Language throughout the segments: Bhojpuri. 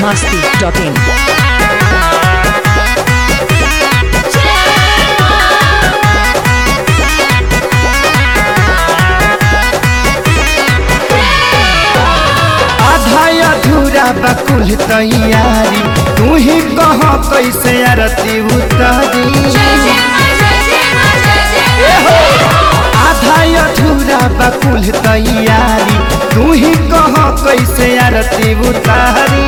biharmasti.in अधूरा बकुल तैयारी तू ही कह कैसे आरती उतारी आधा अधूरा बकुल तैयारी तू ही कह कैसे आरती उतारी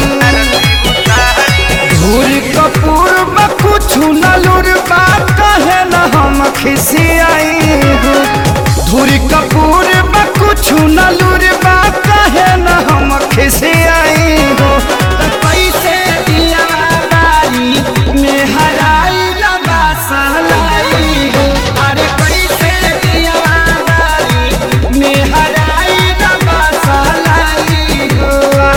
धूल कपूर कुछ नलुर बात कहे न हम खिसियाई धूल कपूर कुछ नलुर बात कहे न हम खिसियाई हो कैसे दिया बारी में हराई लबा सहलाई हो अरे कैसे दिया बारी में हराई लबा सहलाई हो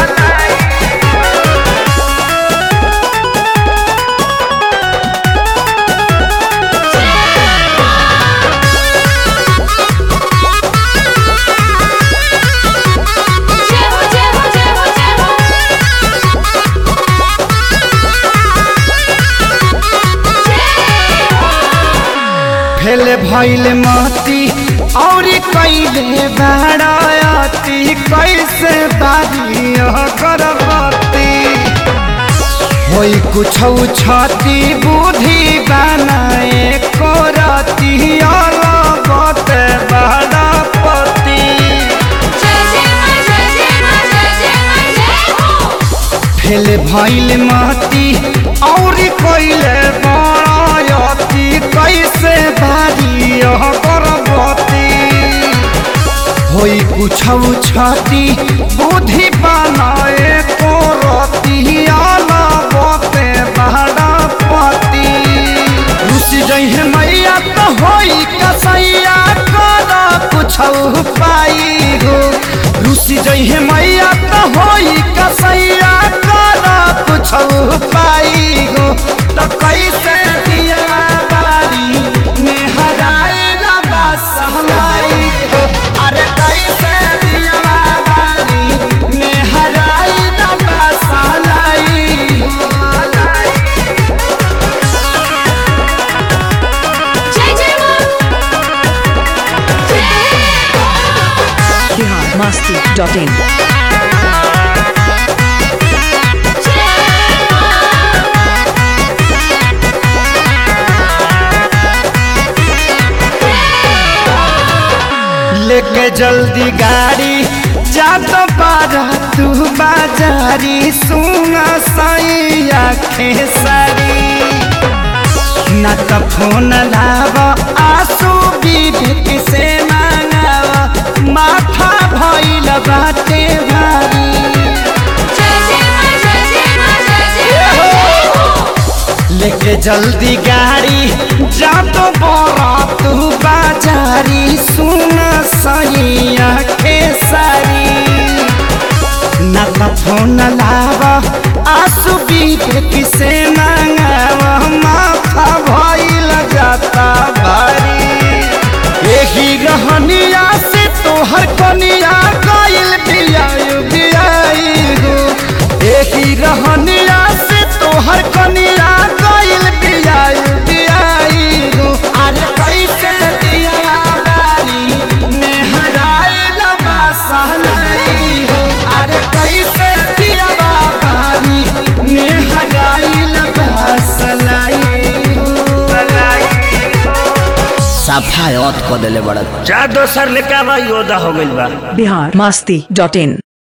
फेले भइल मती और कैले बाराती कैसे बारी करबती होई कुछ छती बुद्धि बनाए करती अलगत बारापति फेले भइल मती और कैले बाराती कैसे बारी करबती होई कुछ छती बुद्धि बनाए करती अलगते बारापति रुसी जइहे मैया तो होई कसैया कर कुछ पाई हो रुसी जइहे मैया तो होई कसैया कर कुछ पाई हो तो कैसे दिया बारी में हराए लबा सहलाई हो अरे कैसे दिया बारी में हराए लबा सहलाई हो biharmasti.in लेके जल्दी गाड़ी जा तो पारा तू बाजारी सुना सैया खेसारी न तो फोन लावा आंसू विवेक से मांगावा माथा भइल बाटे भारी लेके जल्दी गाड़ी जा तो बोरा तू बाजारी सुना सैया खेसारी न तो फोन लावा आंसू विवेक से मांगावा माथा भइल जाता भारी यही रहनिया से तोहर कनिया गइल बियाई हो यही रहनिया से तोहर कनिया गइल बियाई हो अरे कैसे दिया बारी में हराए लबा सहलाई हो अरे कैसे दिया बारी में हराए लबा सहलाई हो सफायत को देले बड़ा जा दोसर लेके आवा योदा हो गइल बा biharmasti.in